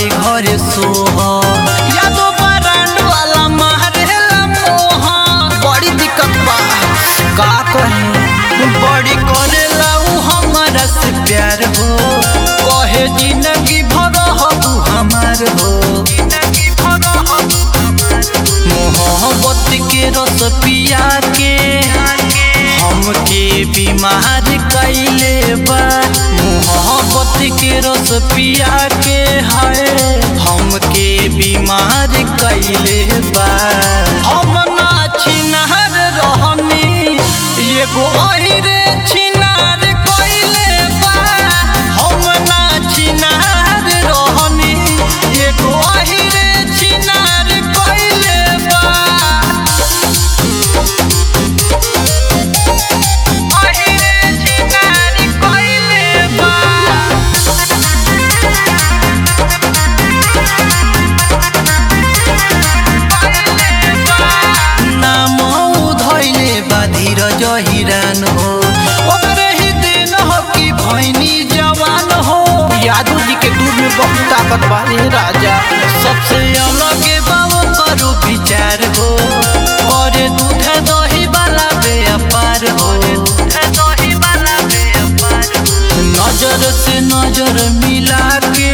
बाड़ी घरे सोहा यादो ब्रांड वाला मारेला मोहा बड़ी दिक्कत बा का कहे बड़ी करेला उ हमारा से प्यार हो कहे जिंदगी भर हबू हमार हो मोहब्बत के रस पिया के हमके बीमार कैले बा मोहब्बत के रस पिया के है हमके बीमार कैले बा हम ना छिनार रहनी एगो अहिरे छिनार कैले बा हम ना छिनार रहनी एगो अहिरे छिनार कैले बा धीरज हिरान हो ओकरे ही दिन हो कि भैनी जवान हो यादव जी के दूध में बहुत ताकत बारे राजा सबसे अलग बाबू करो विचार हो और दूध दही वाला व्यापार हो नजर से नजर मिला के